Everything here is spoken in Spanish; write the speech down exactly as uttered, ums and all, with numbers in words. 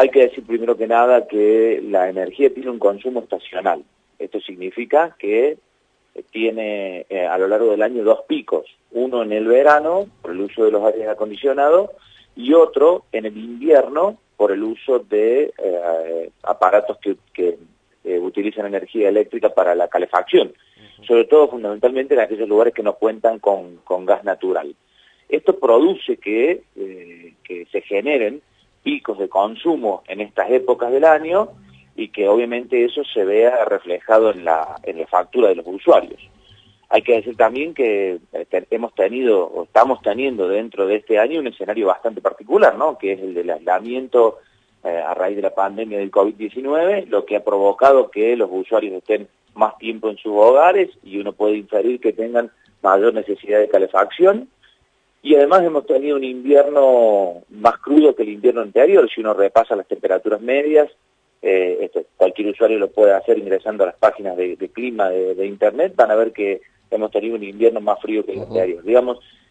Hay que decir primero que nada que la energía tiene un consumo estacional. Esto significa que tiene eh, a lo largo del año dos picos, uno en el verano por el uso de los aires acondicionados y otro en el invierno por el uso de eh, aparatos que, que eh, utilizan energía eléctrica para la calefacción, uh-huh. sobre todo fundamentalmente en aquellos lugares que no cuentan con, con gas natural. Esto produce que, eh, que se generen picos de consumo en estas épocas del año y que obviamente eso se vea reflejado en la, en la factura de los usuarios. Hay que decir también que eh, hemos tenido, o estamos teniendo dentro de este año un escenario bastante particular, ¿no? Que es el del aislamiento eh, a raíz de la pandemia del COVID diecinueve, lo que ha provocado que los usuarios estén más tiempo en sus hogares y uno puede inferir que tengan mayor necesidad de calefacción. Y además hemos tenido un invierno más crudo que el invierno anterior. Si uno repasa las temperaturas medias, eh, esto, cualquier usuario lo puede hacer ingresando a las páginas de, de clima de, de internet, van a ver que hemos tenido un invierno más frío que el uh-huh. anterior. Digamos,